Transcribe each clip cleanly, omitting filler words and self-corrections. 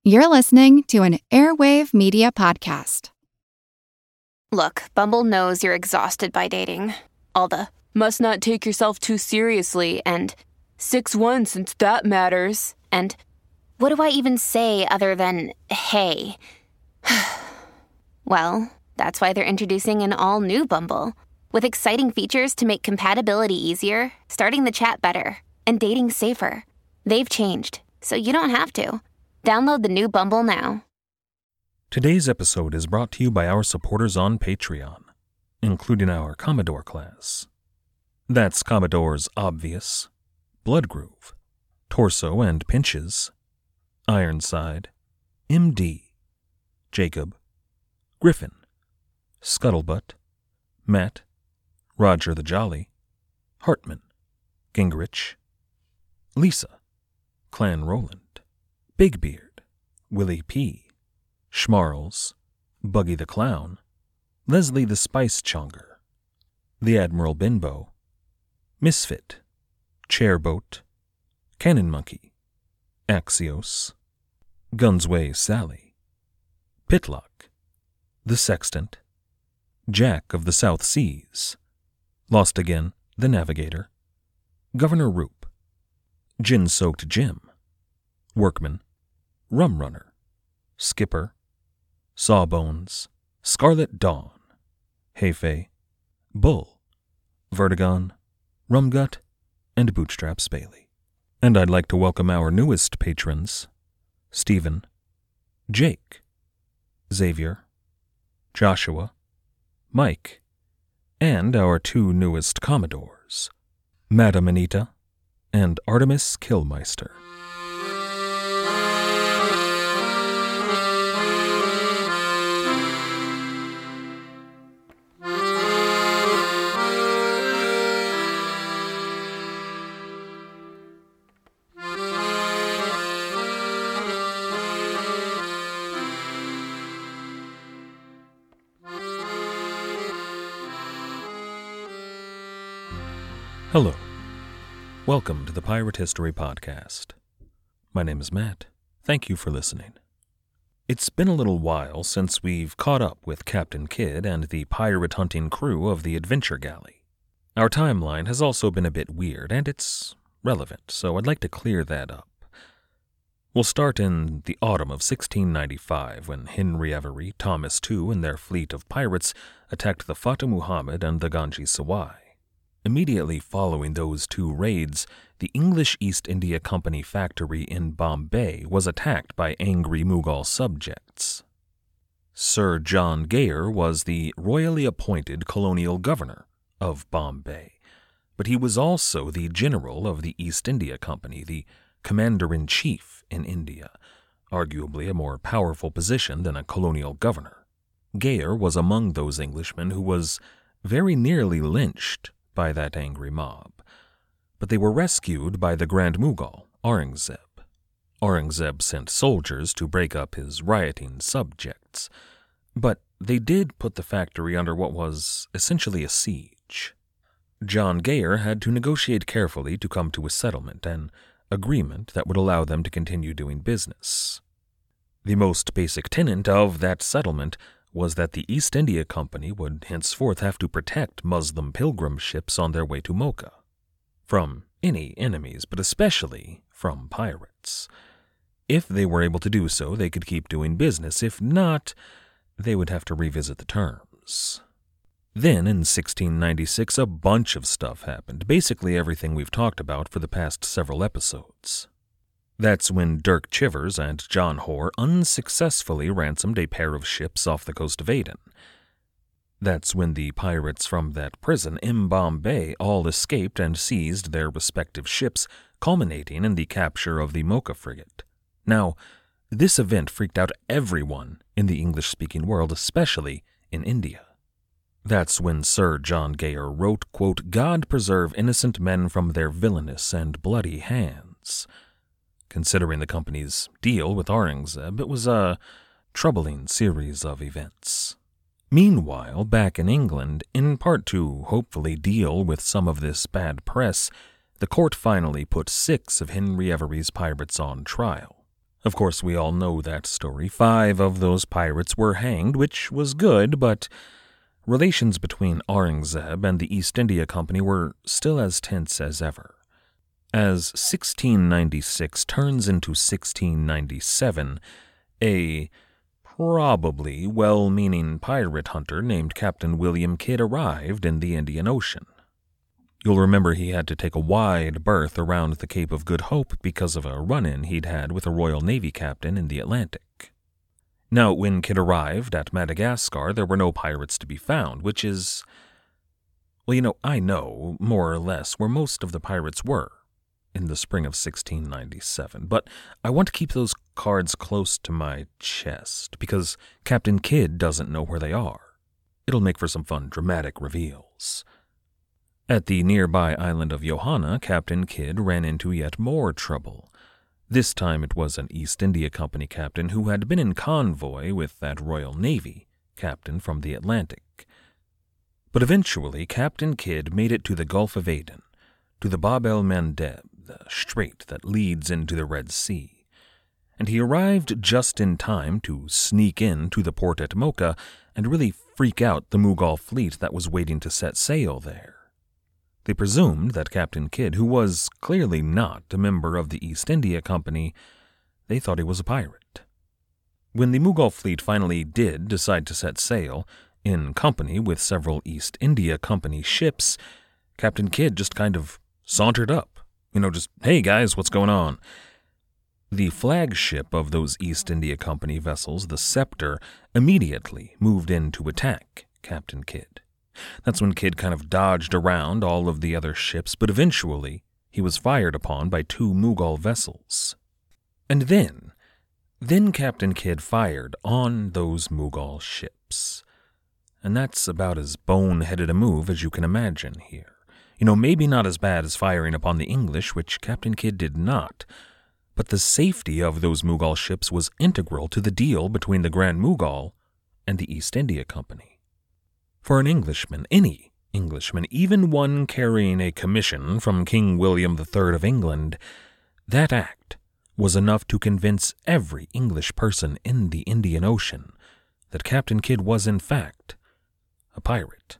You're listening to an Airwave Media Podcast. Look, Bumble knows you're exhausted by dating. All the, must not take yourself too seriously, and 6'1" since that matters, and what do I even say other than, hey? Well, that's why they're introducing an all-new Bumble, with exciting features to make compatibility easier, starting the chat better, and dating safer. They've changed, so you don't have to. Download the new Bumble now. Today's episode is brought to you by our supporters on Patreon, including our Commodore class. That's Commodores Obvious, Bloodgroove, Torso and Pinches, Ironside, MD, Jacob, Griffin, Scuttlebutt, Matt, Roger the Jolly, Hartman, Gingrich, Lisa, Clan Roland, Big Beard, Willie P., Schmarls, Buggy the Clown, Leslie the Spice Chonger, the Admiral Binbo, Misfit, Chairboat, Cannon Monkey, Axios, Gunsway Sally, Pitlock, the Sextant, Jack of the South Seas, Lost Again, the Navigator, Governor Roop, Gin-Soaked Jim, Workman, Rum Runner, Skipper, Sawbones, Scarlet Dawn, Hefe, Bull, Vertigon, Rumgut, and Bootstraps Bailey. And I'd like to welcome our newest patrons, Stephen, Jake, Xavier, Joshua, Mike, and our two newest Commodores, Madam Anita and Artemis Killmeister. Hello. Welcome to the Pirate History Podcast. My name is Matt. Thank you for listening. It's been a little while since we've caught up with Captain Kidd and the pirate hunting crew of the Adventure Galley. Our timeline has also been a bit weird, and it's relevant, so I'd like to clear that up. We'll start in the autumn of 1695 when Henry Every, Thomas II, and their fleet of pirates attacked the Fata Muhammad and the Ganges Sawai. Immediately following those two raids, the English East India Company factory in Bombay was attacked by angry Mughal subjects. Sir John Gayr was the royally appointed colonial governor of Bombay, but he was also the general of the East India Company, the commander-in-chief in India, arguably a more powerful position than a colonial governor. Gayr was among those Englishmen who was very nearly lynched by that angry mob, but they were rescued by the Grand Mughal, Aurangzeb. Aurangzeb sent soldiers to break up his rioting subjects, but they did put the factory under what was essentially a siege. John Gayr had to negotiate carefully to come to a settlement, an agreement that would allow them to continue doing business. The most basic tenet of that settlement was that the East India Company would henceforth have to protect Muslim pilgrim ships on their way to Mocha. From any enemies, but especially from pirates. If they were able to do so, they could keep doing business. If not, they would have to revisit the terms. Then, in 1696, a bunch of stuff happened, basically everything we've talked about for the past several episodes. That's when Dirk Chivers and John Hoare unsuccessfully ransomed a pair of ships off the coast of Aden. That's when the pirates from that prison in Bombay all escaped and seized their respective ships, culminating in the capture of the Mocha frigate. Now, this event freaked out everyone in the English-speaking world, especially in India. That's when Sir John Gayr wrote, quote, "God preserve innocent men from their villainous and bloody hands." Considering the company's deal with Aurangzeb, it was a troubling series of events. Meanwhile, back in England, in part to hopefully deal with some of this bad press, the court finally put 6 of Henry Every's pirates on trial. Of course, we all know that story. 5 of those pirates were hanged, which was good, but relations between Aurangzeb and the East India Company were still as tense as ever. As 1696 turns into 1697, a probably well-meaning pirate hunter named Captain William Kidd arrived in the Indian Ocean. You'll remember he had to take a wide berth around the Cape of Good Hope because of a run-in he'd had with a Royal Navy captain in the Atlantic. Now, when Kidd arrived at Madagascar, there were no pirates to be found, which is, well, I know, more or less, where most of the pirates were in the spring of 1697, but I want to keep those cards close to my chest, because Captain Kidd doesn't know where they are. It'll make for some fun, dramatic reveals. At the nearby island of Johanna, Captain Kidd ran into yet more trouble. This time it was an East India Company captain who had been in convoy with that Royal Navy captain from the Atlantic. But eventually Captain Kidd made it to the Gulf of Aden, to the Bab el-Mandeb, the strait that leads into the Red Sea, and he arrived just in time to sneak into the port at Mocha and really freak out the Mughal fleet that was waiting to set sail there. They presumed that Captain Kidd, who was clearly not a member of the East India Company, they thought he was a pirate. When the Mughal fleet finally did decide to set sail, in company with several East India Company ships, Captain Kidd just kind of sauntered up. Just, hey guys, what's going on? The flagship of those East India Company vessels, the Scepter, immediately moved in to attack Captain Kidd. That's when Kidd kind of dodged around all of the other ships, but eventually he was fired upon by 2 Mughal vessels. And then Captain Kidd fired on those Mughal ships. And that's about as bone-headed a move as you can imagine here. Maybe not as bad as firing upon the English, which Captain Kidd did not, but the safety of those Mughal ships was integral to the deal between the Grand Mughal and the East India Company. For an Englishman, any Englishman, even one carrying a commission from King William III of England, that act was enough to convince every English person in the Indian Ocean that Captain Kidd was, in fact, a pirate.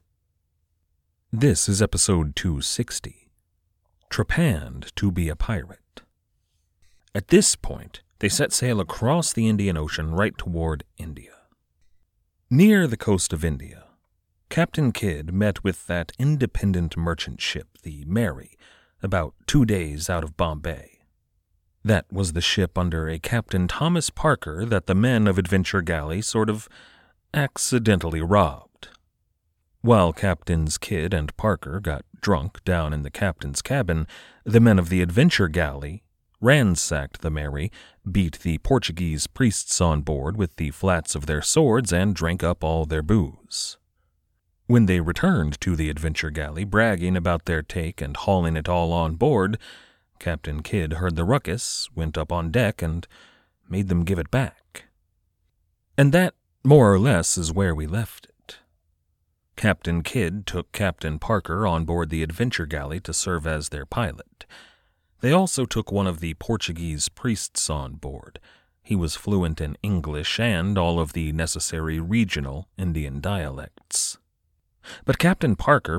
This is episode 260, Trepanned to be a Pirate. At this point, they set sail across the Indian Ocean right toward India. Near the coast of India, Captain Kidd met with that independent merchant ship, the Mary, about 2 days out of Bombay. That was the ship under a Captain Thomas Parker that the men of Adventure Galley sort of accidentally robbed. While Captains Kidd and Parker got drunk down in the captain's cabin, the men of the Adventure Galley ransacked the Mary, beat the Portuguese priests on board with the flats of their swords, and drank up all their booze. When they returned to the Adventure Galley, bragging about their take and hauling it all on board, Captain Kidd heard the ruckus, went up on deck, and made them give it back. And that, more or less, is where we left it. Captain Kidd took Captain Parker on board the Adventure Galley to serve as their pilot. They also took one of the Portuguese priests on board. He was fluent in English and all of the necessary regional Indian dialects. But Captain Parker,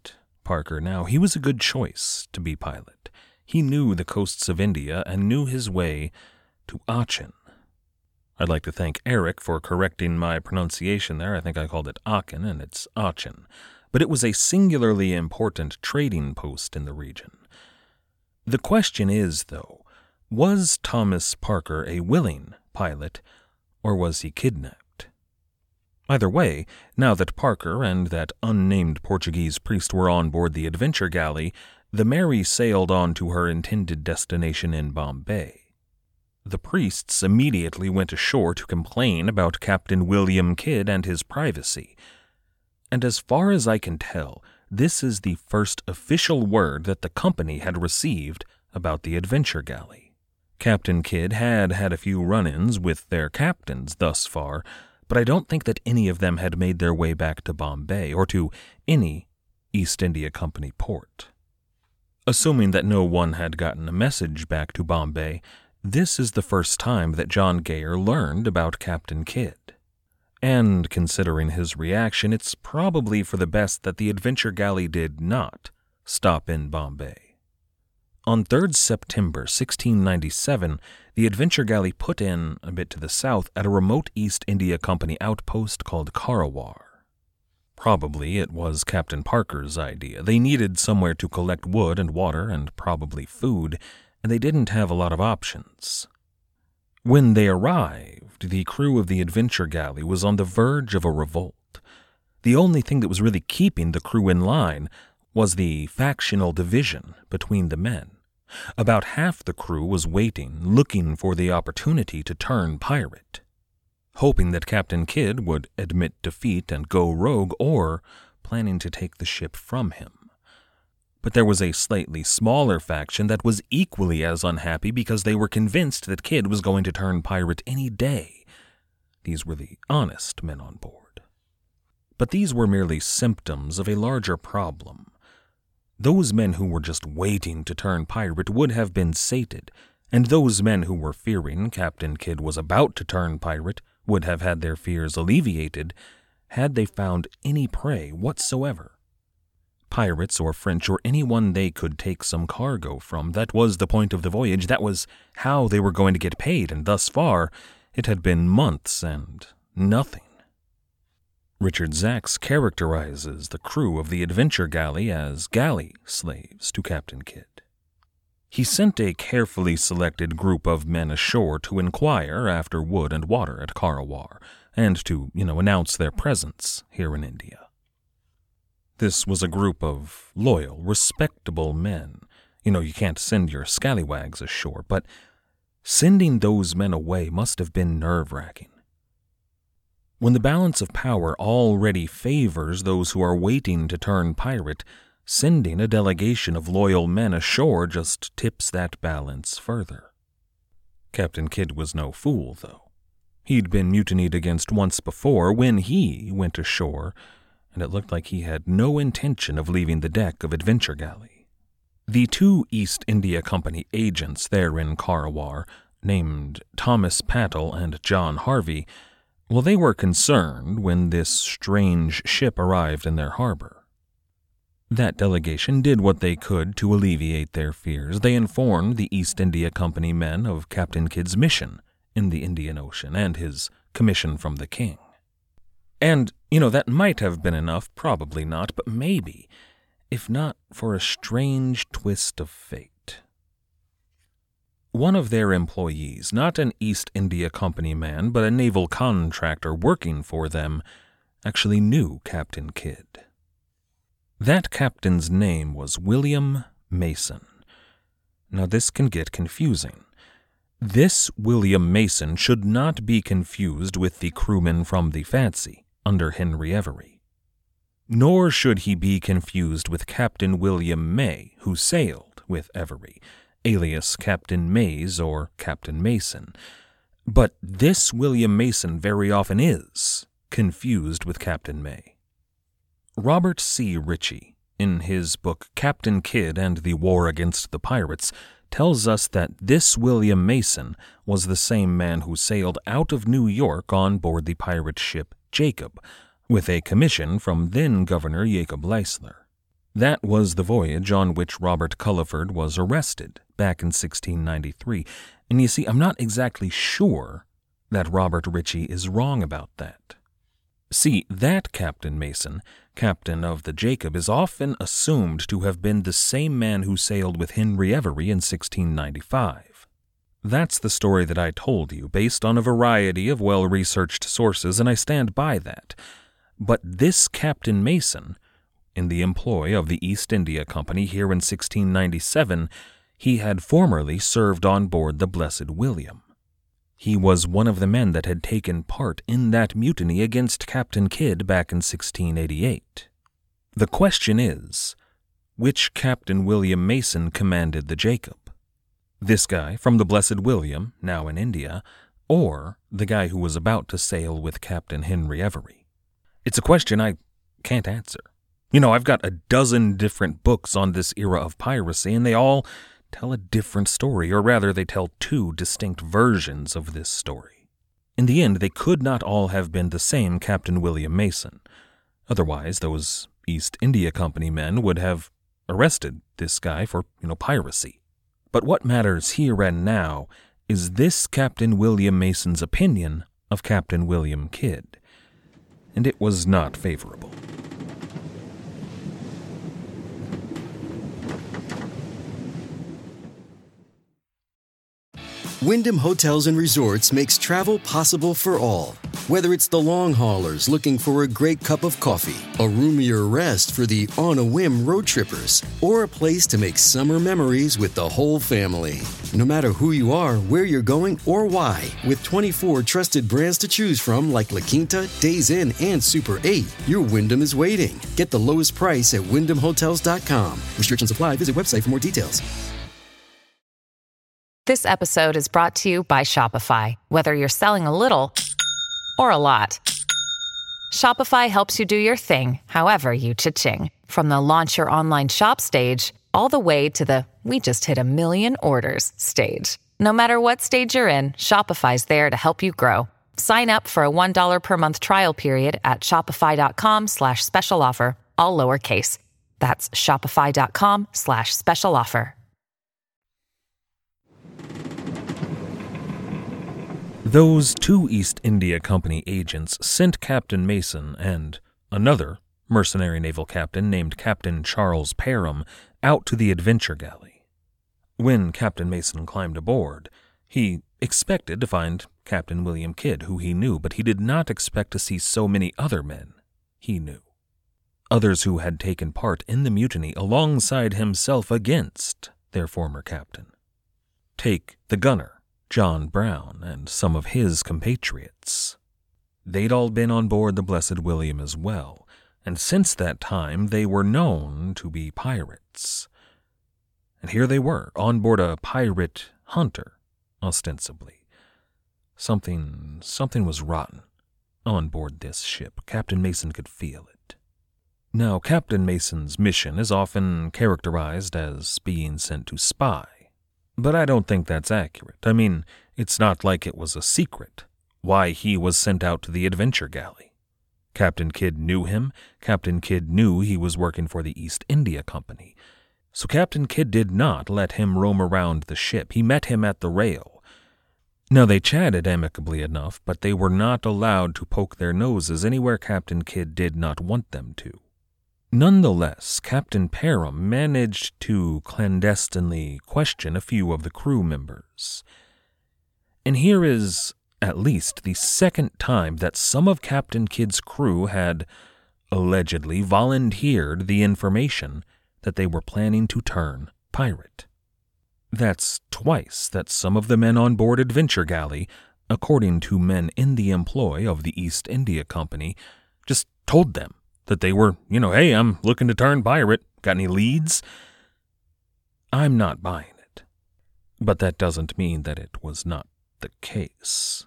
he was a good choice to be pilot. He knew the coasts of India and knew his way to Achin. I'd like to thank Eric for correcting my pronunciation there. I think I called it Aachen, and it's Achin. But it was a singularly important trading post in the region. The question is, though, was Thomas Parker a willing pilot, or was he kidnapped? Either way, now that Parker and that unnamed Portuguese priest were on board the Adventure Galley, the Mary sailed on to her intended destination in Bombay. The priests immediately went ashore to complain about Captain William Kidd and his privacy. And as far as I can tell, this is the first official word that the company had received about the Adventure Galley. Captain Kidd had had a few run-ins with their captains thus far, but I don't think that any of them had made their way back to Bombay or to any East India Company port. Assuming that no one had gotten a message back to Bombay, this is the first time that John Geyer learned about Captain Kidd. And considering his reaction, it's probably for the best that the adventure galley did not stop in Bombay. On 3rd September 1697, the adventure galley put in, a bit to the south, at a remote East India Company outpost called Karawar. Probably it was Captain Parker's idea. They needed somewhere to collect wood and water and probably food, and they didn't have a lot of options. When they arrived, the crew of the adventure galley was on the verge of a revolt. The only thing that was really keeping the crew in line was the factional division between the men. About half the crew was waiting, looking for the opportunity to turn pirate, hoping that Captain Kidd would admit defeat and go rogue, or planning to take the ship from him. But there was a slightly smaller faction that was equally as unhappy because they were convinced that Kidd was going to turn pirate any day. These were the honest men on board. But these were merely symptoms of a larger problem. Those men who were just waiting to turn pirate would have been sated, and those men who were fearing Captain Kidd was about to turn pirate would have had their fears alleviated had they found any prey whatsoever. Pirates or French or anyone they could take some cargo from, that was the point of the voyage, that was how they were going to get paid, and thus far it had been months and nothing. Richard Zacks characterizes the crew of the adventure galley as galley slaves to Captain Kidd. He sent a carefully selected group of men ashore to inquire after wood and water at Karawar, and to, announce their presence here in India. This was a group of loyal, respectable men. You can't send your scallywags ashore, but sending those men away must have been nerve-wracking. When the balance of power already favors those who are waiting to turn pirate, sending a delegation of loyal men ashore just tips that balance further. Captain Kidd was no fool, though. He'd been mutinied against once before when he went ashore, and it looked like he had no intention of leaving the deck of adventure galley. The 2 East India Company agents there in Karawar, named Thomas Pattle and John Harvey, they were concerned when this strange ship arrived in their harbor. That delegation did what they could to alleviate their fears. They informed the East India Company men of Captain Kidd's mission in the Indian Ocean and his commission from the king. And, that might have been enough, probably not, but maybe, if not for a strange twist of fate. One of their employees, not an East India Company man, but a naval contractor working for them, actually knew Captain Kidd. That captain's name was William Mason. Now this can get confusing. This William Mason should not be confused with the crewman from the Fancy under Henry Every. Nor should he be confused with Captain William May, who sailed with Every, alias Captain Mays or Captain Mason. But this William Mason very often is confused with Captain May. Robert C. Ritchie, in his book Captain Kidd and the War Against the Pirates, tells us that this William Mason was the same man who sailed out of New York on board the pirate ship Jacob, with a commission from then-Governor Jacob Leisler. That was the voyage on which Robert Culliford was arrested back in 1693, and you see, I'm not exactly sure that Robert Ritchie is wrong about that. See, that Captain Mason, captain of the Jacob, is often assumed to have been the same man who sailed with Henry Every in 1695. That's the story that I told you, based on a variety of well-researched sources, and I stand by that. But this Captain Mason, in the employ of the East India Company here in 1697, he had formerly served on board the Blessed William. He was one of the men that had taken part in that mutiny against Captain Kidd back in 1688. The question is, which Captain William Mason commanded the Jacob? This guy from the Blessed William, now in India, or the guy who was about to sail with Captain Henry Every? It's a question I can't answer. I've got a dozen different books on this era of piracy, and they all tell a different story, or rather they tell two distinct versions of this story. In the end, they could not all have been the same Captain William Mason. Otherwise, those East India Company men would have arrested this guy for, piracy. But what matters here and now is this Captain William Mason's opinion of Captain William Kidd, and it was not favorable. Wyndham Hotels & Resorts makes travel possible for all. Whether it's the long haulers looking for a great cup of coffee, a roomier rest for the on-a-whim road trippers, or a place to make summer memories with the whole family. No matter who you are, where you're going, or why, with 24 trusted brands to choose from like La Quinta, Days Inn, and Super 8, your Wyndham is waiting. Get the lowest price at WyndhamHotels.com. Restrictions apply. Visit website for more details. This episode is brought to you by Shopify. Whether you're selling a little or a lot, Shopify helps you do your thing, however you cha-ching. From the launch your online shop stage, all the way to the we just hit 1 million orders stage. No matter what stage you're in, Shopify's there to help you grow. Sign up for a $1 per month trial period at shopify.com/special offer, all lowercase. That's shopify.com/special offer. Those two East India Company agents sent Captain Mason and another mercenary naval captain named Captain Charles Parham out to the Adventure Galley. When Captain Mason climbed aboard, he expected to find Captain William Kidd, who he knew, but he did not expect to see so many other men he knew. Others who had taken part in the mutiny alongside himself against their former captain. Take the gunner, John Brown, and some of his compatriots. They'd all been on board the Blessed William as well, and since that time they were known to be pirates. And here they were, on board a pirate hunter, ostensibly. Something was rotten on board this ship. Captain Mason could feel it. Now, Captain Mason's mission is often characterized as being sent to spy. But I don't think that's accurate. I mean, it's not like it was a secret why he was sent out to the Adventure Galley. Captain Kidd knew him. Captain Kidd knew he was working for the East India Company. So Captain Kidd did not let him roam around the ship. He met him at the rail. Now, they chatted amicably enough, but they were not allowed to poke their noses anywhere Captain Kidd did not want them to. Nonetheless, Captain Parham managed to clandestinely question a few of the crew members. And here is at least the second time that some of Captain Kidd's crew had allegedly volunteered the information that they were planning to turn pirate. That's twice that some of the men on board Adventure Galley, according to men in the employ of the East India Company, just told them that they were, hey, I'm looking to turn pirate. Got any leads? I'm not buying it. But that doesn't mean that it was not the case.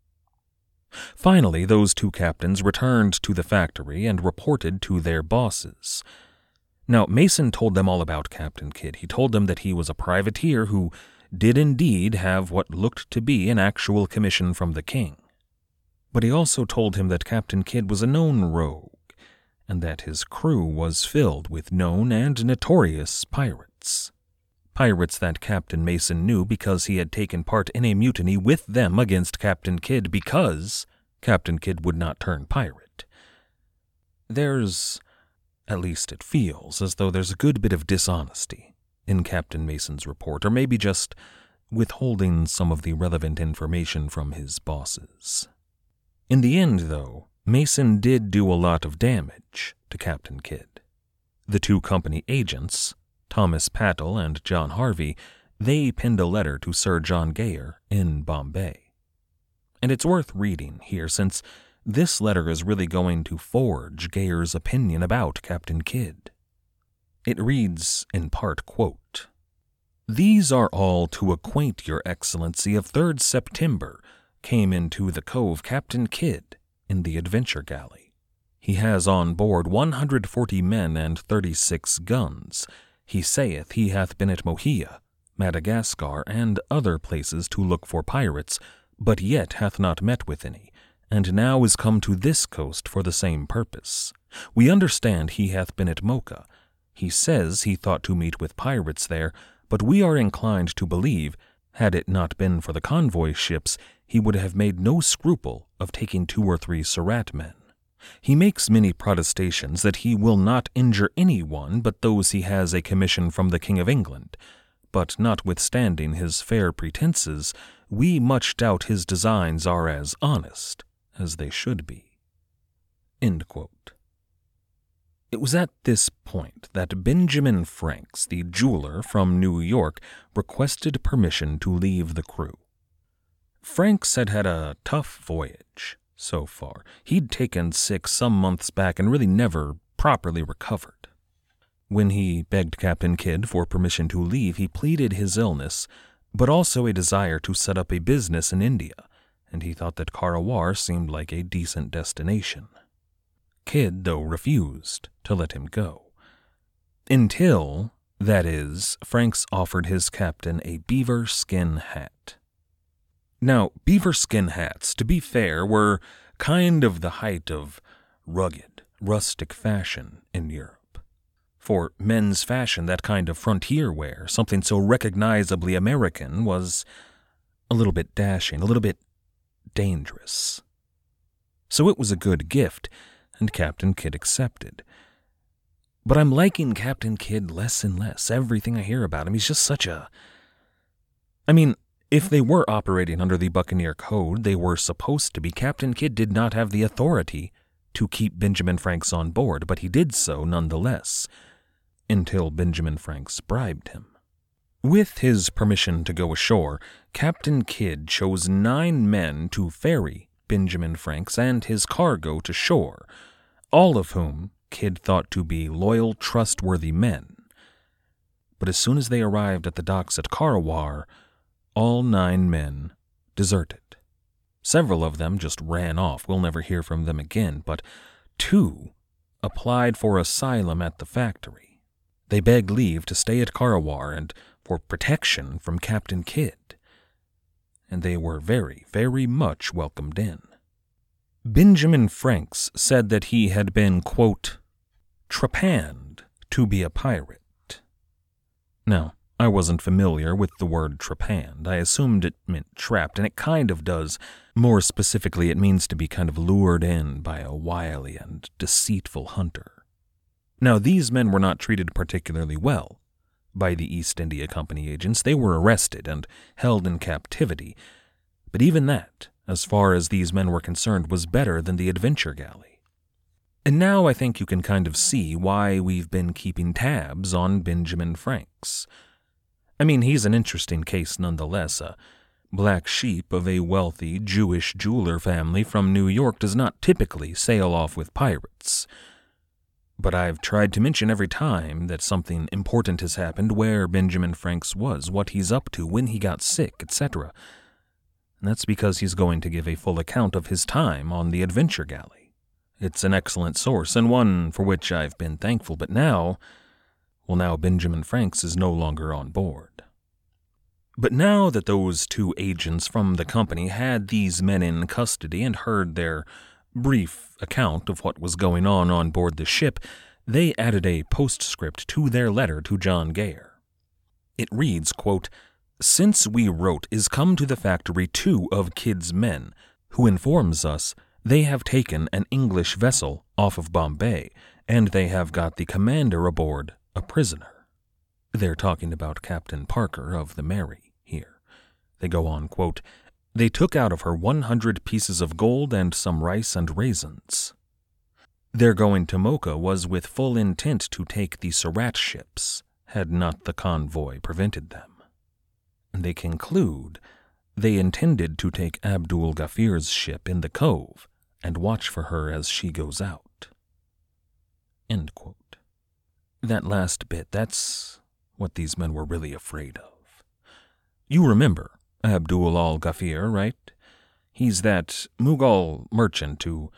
Finally, those two captains returned to the factory and reported to their bosses. Now, Mason told them all about Captain Kidd. He told them that he was a privateer who did indeed have what looked to be an actual commission from the king. But he also told him that Captain Kidd was a known rogue, and that his crew was filled with known and notorious pirates. Pirates that Captain Mason knew because he had taken part in a mutiny with them against Captain Kidd because Captain Kidd would not turn pirate. There's, at least it feels, as though there's a good bit of dishonesty in Captain Mason's report, or maybe just withholding some of the relevant information from his bosses. In the end, though, Mason did do a lot of damage to Captain Kidd. The two company agents, Thomas Pattle and John Harvey, they penned a letter to Sir John Gayer in Bombay. And it's worth reading here, since this letter is really going to forge Gayer's opinion about Captain Kidd. It reads, in part, quote, "These are all to acquaint your Excellency of 3rd September came into the cove Captain Kidd in the Adventure Galley. He has on board 140 men and 36 guns. He saith he hath been at Mohia, Madagascar, and other places to look for pirates, but yet hath not met with any, and now is come to this coast for the same purpose. We understand he hath been at Mocha. He says he thought to meet with pirates there, but we are inclined to believe, had it not been for the convoy ships, he would have made no scruple of taking 2 or 3 Surat men. He makes many protestations that he will not injure any one but those he has a commission from the King of England, but notwithstanding his fair pretenses, we much doubt his designs are as honest as they should be." End quote. It was at this point that Benjamin Franks, the jeweler from New York, requested permission to leave the crew. Franks had had a tough voyage so far. He'd taken sick some months back and really never properly recovered. When he begged Captain Kidd for permission to leave, he pleaded his illness, but also a desire to set up a business in India, and he thought that Karawar seemed like a decent destination. Kidd, though, refused to let him go. Until, that is, Franks offered his captain a beaver skin hat. Now, beaver skin hats, to be fair, were kind of the height of rugged, rustic fashion in Europe. For men's fashion, that kind of frontier wear, something so recognizably American, was a little bit dashing, a little bit dangerous. So it was a good gift, and Captain Kidd accepted. But I'm liking Captain Kidd less and less. Everything I hear about him, he's just such a... I mean, if they were operating under the Buccaneer Code, they were supposed to be. Captain Kidd did not have the authority to keep Benjamin Franks on board, but he did so nonetheless, until Benjamin Franks bribed him. With his permission to go ashore, Captain Kidd chose 9 men to ferry Benjamin Franks and his cargo to shore, all of whom Kidd thought to be loyal, trustworthy men. But as soon as they arrived at the docks at Karawar, all 9 men deserted. Several of them just ran off. We'll never hear from them again, but 2 applied for asylum at the factory. They begged leave to stay at Karawar and for protection from Captain Kidd, and they were very, very much welcomed in. Benjamin Franks said that he had been, quote, trepanned to be a pirate. Now, I wasn't familiar with the word trepanned. I assumed it meant trapped, and it kind of does. More specifically, it means to be kind of lured in by a wily and deceitful hunter. Now, these men were not treated particularly well by the East India Company agents. They were arrested and held in captivity, but even that, as far as these men were concerned, was better than the Adventure Galley. And now I think you can kind of see why we've been keeping tabs on Benjamin Franks. I mean, he's an interesting case nonetheless. A black sheep of a wealthy Jewish jeweler family from New York does not typically sail off with pirates. But I've tried to mention every time that something important has happened where Benjamin Franks was, what he's up to, when he got sick, etc. And that's because he's going to give a full account of his time on the Adventure Galley. It's an excellent source, and one for which I've been thankful, but now Benjamin Franks is no longer on board. But now that those 2 agents from the company had these men in custody and heard their brief account of what was going on board the ship, they added a postscript to their letter to John Gayer. It reads, quote, "Since we wrote is come to the factory 2 of Kidd's men, who informs us they have taken an English vessel off of Bombay, and they have got the commander aboard a prisoner." They're talking about Captain Parker of the Mary here. They go on, quote, "They took out of her 100 pieces of gold and some rice and raisins." Their going to Mocha was with full intent to take the Surat ships, had not the convoy prevented them. And they conclude they intended to take Abdul Ghafir's ship in the cove and watch for her as she goes out. End quote. That last bit, that's what these men were really afraid of. You remember Abdul al-Ghafir, right? He's that Mughal merchant who,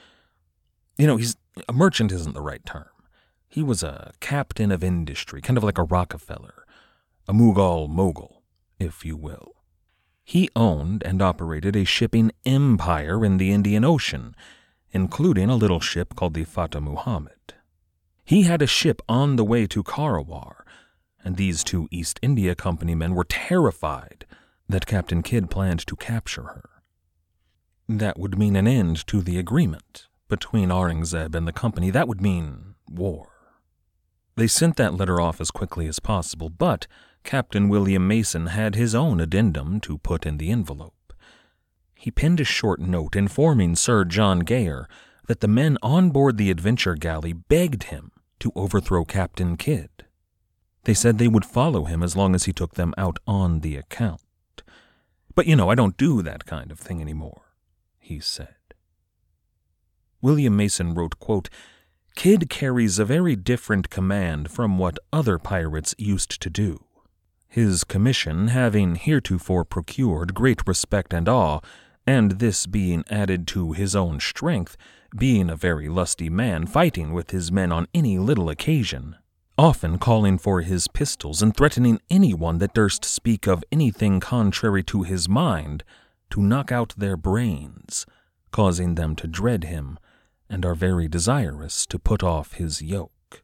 a merchant isn't the right term. He was a captain of industry, kind of like a Rockefeller, a Mughal mogul, if you will. He owned and operated a shipping empire in the Indian Ocean, including a little ship called the Fata Muhammad. He had a ship on the way to Karawar, and these two East India Company men were terrified that Captain Kidd planned to capture her. That would mean an end to the agreement between Aurangzeb and the company. That would mean war. They sent that letter off as quickly as possible, but Captain William Mason had his own addendum to put in the envelope. He penned a short note informing Sir John Gayer that the men on board the Adventure Galley begged him to overthrow Captain Kidd. They said they would follow him as long as he took them out on the account. But I don't do that kind of thing anymore, he said. William Mason wrote, quote, "Kidd carries a very different command from what other pirates used to do. His commission having heretofore procured great respect and awe, and this being added to his own strength, being a very lusty man, fighting with his men on any little occasion, often calling for his pistols and threatening anyone that durst speak of anything contrary to his mind to knock out their brains, causing them to dread him, and are very desirous to put off his yoke."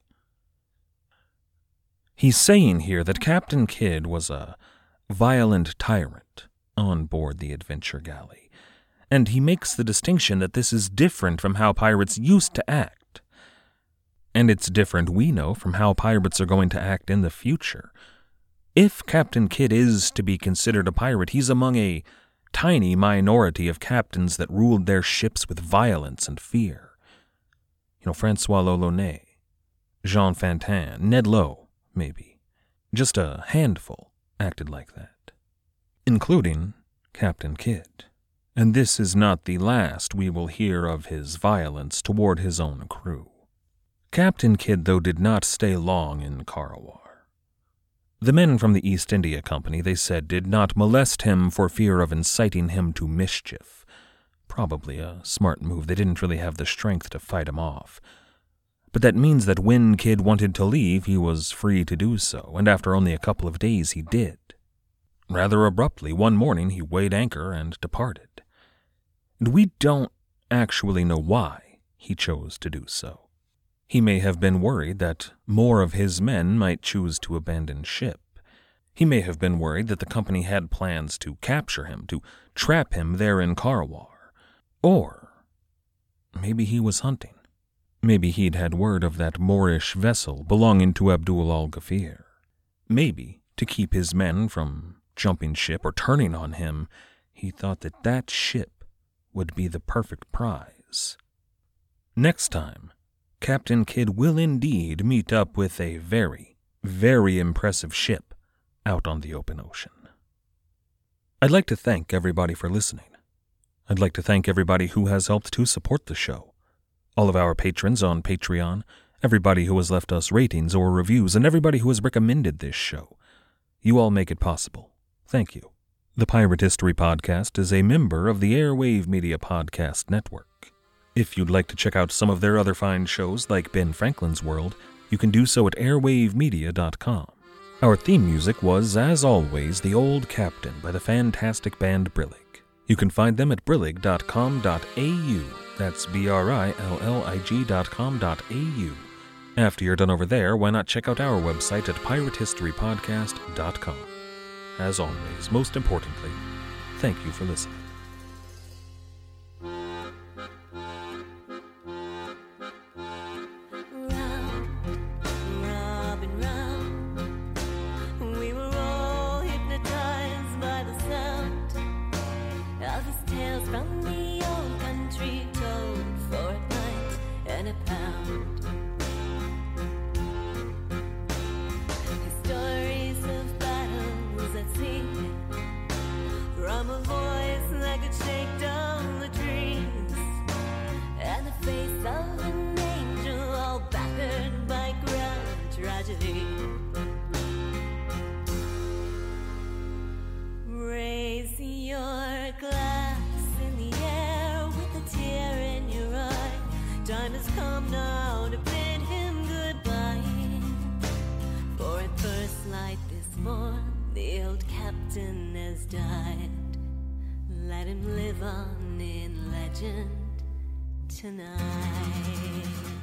He's saying here that Captain Kidd was a violent tyrant on board the Adventure Galley, and he makes the distinction that this is different from how pirates used to act. And it's different, we know, from how pirates are going to act in the future. If Captain Kidd is to be considered a pirate, he's among a tiny minority of captains that ruled their ships with violence and fear. Francois l'Olonnais, Jean Fantin, Ned Lowe, maybe. Just a handful acted like that, including Captain Kidd. And this is not the last we will hear of his violence toward his own crew. Captain Kidd, though, did not stay long in Karawar. The men from the East India Company, they said, did not molest him for fear of inciting him to mischief. Probably a smart move. They didn't really have the strength to fight him off. But that means that when Kidd wanted to leave, he was free to do so, and after only a couple of days he did. Rather abruptly, one morning he weighed anchor and departed. And we don't actually know why he chose to do so. He may have been worried that more of his men might choose to abandon ship. He may have been worried that the company had plans to capture him, to trap him there in Karawar. Or maybe he was hunting. Maybe he'd had word of that Moorish vessel belonging to Abdul al-Ghafir. Maybe, to keep his men from jumping ship or turning on him, he thought that that ship would be the perfect prize. Next time, Captain Kidd will indeed meet up with a very, very impressive ship out on the open ocean. I'd like to thank everybody for listening. I'd like to thank everybody who has helped to support the show. All of our patrons on Patreon, everybody who has left us ratings or reviews, and everybody who has recommended this show. You all make it possible. Thank you. The Pirate History Podcast is a member of the Airwave Media Podcast Network. If you'd like to check out some of their other fine shows like Ben Franklin's World, you can do so at airwavemedia.com. Our theme music was, as always, The Old Captain by the fantastic band Brillig. You can find them at brillig.com.au. That's brillig.com.au. After you're done over there, why not check out our website at piratehistorypodcast.com. As always, most importantly, thank you for listening. Raise your glass in the air with a tear in your eye. Time has come now to bid him goodbye. For at first light this morn, The old captain has died. Let him live on in legend tonight.